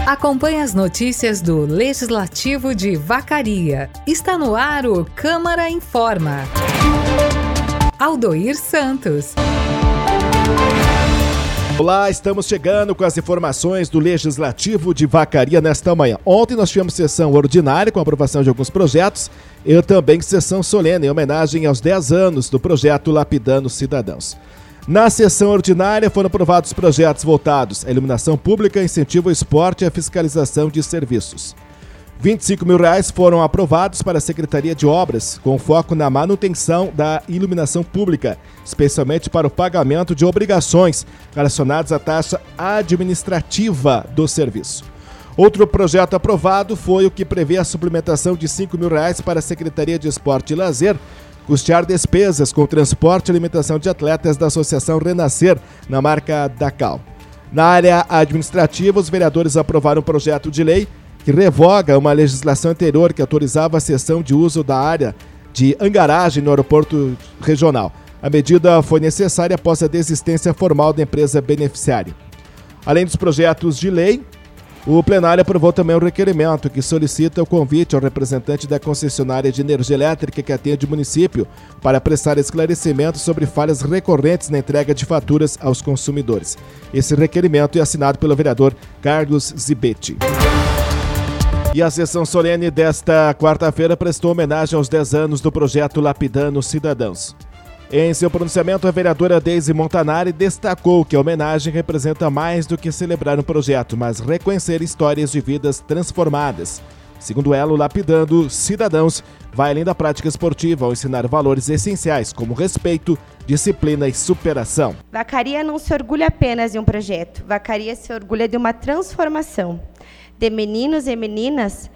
Acompanhe as notícias do Legislativo de Vacaria. Está no ar o Câmara Informa. Aldoir Santos. Olá, estamos chegando com as informações do Legislativo de Vacaria nesta manhã. Ontem nós tivemos sessão ordinária com a aprovação de alguns projetos e também sessão solene em homenagem aos 10 anos do projeto Lapidando Cidadãos. Na sessão ordinária foram aprovados projetos voltados à iluminação pública, incentivo ao esporte e à fiscalização de serviços. R$25 mil foram aprovados para a Secretaria de Obras, com foco na manutenção da iluminação pública, especialmente para o pagamento de obrigações relacionadas à taxa administrativa do serviço. Outro projeto aprovado foi o que prevê a suplementação de R$5 mil para a Secretaria de Esporte e Lazer, custear despesas com transporte e alimentação de atletas da Associação Renascer, na marca Dacal. Na área administrativa, os vereadores aprovaram um projeto de lei que revoga uma legislação anterior que autorizava a cessão de uso da área de hangaragem no aeroporto regional. A medida foi necessária após a desistência formal da empresa beneficiária. Além dos projetos de lei, o plenário aprovou também um requerimento que solicita o convite ao representante da concessionária de energia elétrica que atende o município para prestar esclarecimentos sobre falhas recorrentes na entrega de faturas aos consumidores. Esse requerimento é assinado pelo vereador Carlos Zibetti. E a sessão solene desta quarta-feira prestou homenagem aos 10 anos do projeto Lapidando Cidadãos. Em seu pronunciamento, a vereadora Deise Montanari destacou que a homenagem representa mais do que celebrar um projeto, mas reconhecer histórias de vidas transformadas. Segundo ela, o Lapidando Cidadãos vai além da prática esportiva ao ensinar valores essenciais como respeito, disciplina e superação. Vacaria não se orgulha apenas de um projeto, Vacaria se orgulha de uma transformação de meninos e meninas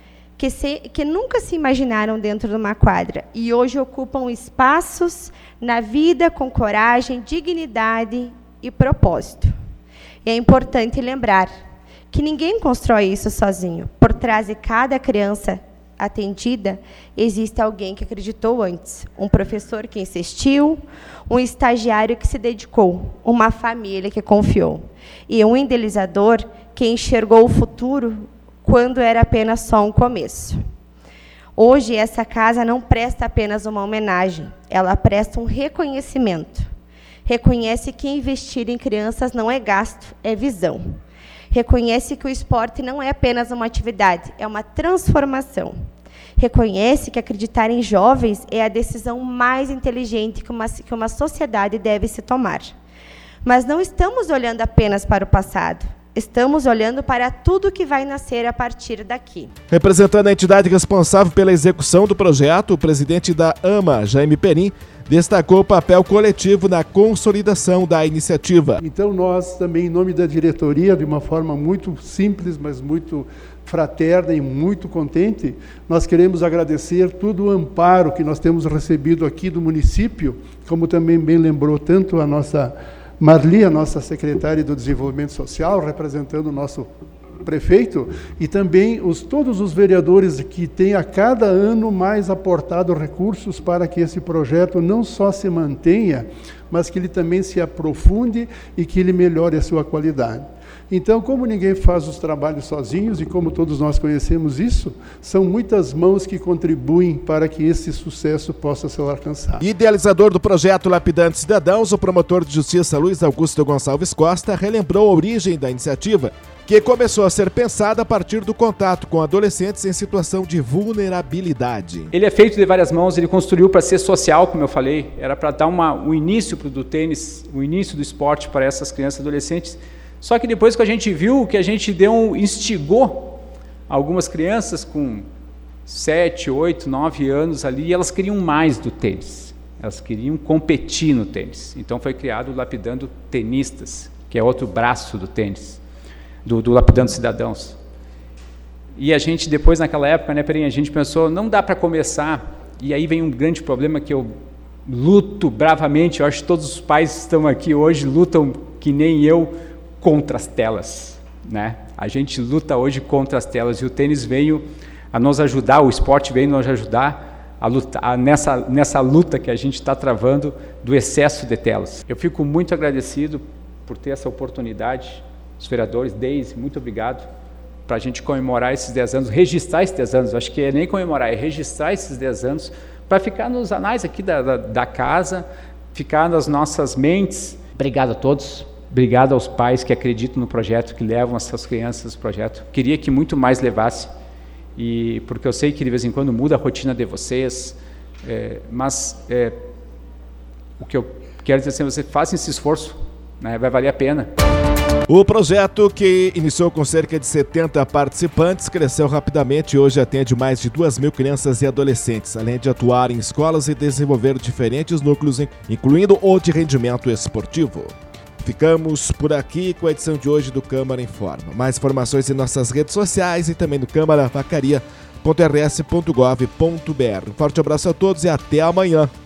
que nunca se imaginaram dentro de uma quadra e hoje ocupam espaços na vida com coragem, dignidade e propósito. E é importante lembrar que ninguém constrói isso sozinho. Por trás de cada criança atendida, existe alguém que acreditou antes, um professor que insistiu, um estagiário que se dedicou, uma família que confiou e um idealizador que enxergou o futuro quando era apenas só um começo. Hoje, essa casa não presta apenas uma homenagem, ela presta um reconhecimento. Reconhece que investir em crianças não é gasto, é visão. Reconhece que o esporte não é apenas uma atividade, é uma transformação. Reconhece que acreditar em jovens é a decisão mais inteligente que uma sociedade deve se tomar. Mas não estamos olhando apenas para o passado. Estamos olhando para tudo que vai nascer a partir daqui. Representando a entidade responsável pela execução do projeto, o presidente da AMA, Jaime Perim, destacou o papel coletivo na consolidação da iniciativa. Então nós também, em nome da diretoria, de uma forma muito simples, mas muito fraterna e muito contente, nós queremos agradecer todo o amparo que nós temos recebido aqui do município, como também bem lembrou tanto a nossa Marli, a nossa secretária do Desenvolvimento Social, representando o nosso prefeito, e também todos os vereadores que têm a cada ano mais aportado recursos para que esse projeto não só se mantenha, mas que ele também se aprofunde e que ele melhore a sua qualidade. Então, como ninguém faz os trabalhos sozinhos, e como todos nós conhecemos isso, são muitas mãos que contribuem para que esse sucesso possa ser alcançado. Idealizador do projeto Lapidando Cidadãos, o promotor de justiça Luiz Augusto Gonçalves Costa relembrou a origem da iniciativa, que começou a ser pensada a partir do contato com adolescentes em situação de vulnerabilidade. Ele é feito de várias mãos, ele construiu para ser social, como eu falei, era para dar um início do tênis, o início do esporte para essas crianças e adolescentes. Só que depois que a gente viu, que a gente instigou algumas crianças com 7, 8, 9 anos ali, e elas queriam mais do tênis, elas queriam competir no tênis. Então foi criado o Lapidando Tenistas, que é outro braço do tênis, do Lapidando Cidadãos. E a gente depois, naquela época, né, Perim, a gente pensou, não dá para começar, e aí vem um grande problema que eu luto bravamente, eu acho que todos os pais que estão aqui hoje lutam que nem eu, contra as telas, né? A gente luta hoje contra as telas e o tênis veio a nos ajudar, o esporte veio nos ajudar a lutar nessa luta que a gente está travando do excesso de telas. Eu fico muito agradecido por ter essa oportunidade, os vereadores, Deise, muito obrigado para a gente comemorar esses 10 anos, registrar esses 10 anos, acho que é nem comemorar, é registrar esses 10 anos, para ficar nos anais aqui da casa, ficar nas nossas mentes. Obrigado a todos, obrigado aos pais que acreditam no projeto, que levam essas crianças no projeto. Queria que muito mais levasse, porque eu sei que de vez em quando muda a rotina de vocês, mas o que eu quero dizer assim, você faça esse esforço, né, vai valer a pena. O projeto, que iniciou com cerca de 70 participantes, cresceu rapidamente e hoje atende mais de 2.000 crianças e adolescentes, além de atuar em escolas e desenvolver diferentes núcleos, incluindo o de rendimento esportivo. Ficamos por aqui com a edição de hoje do Câmara Informa. Mais informações em nossas redes sociais e também no câmaravacaria.rs.gov.br. Um forte abraço a todos e até amanhã.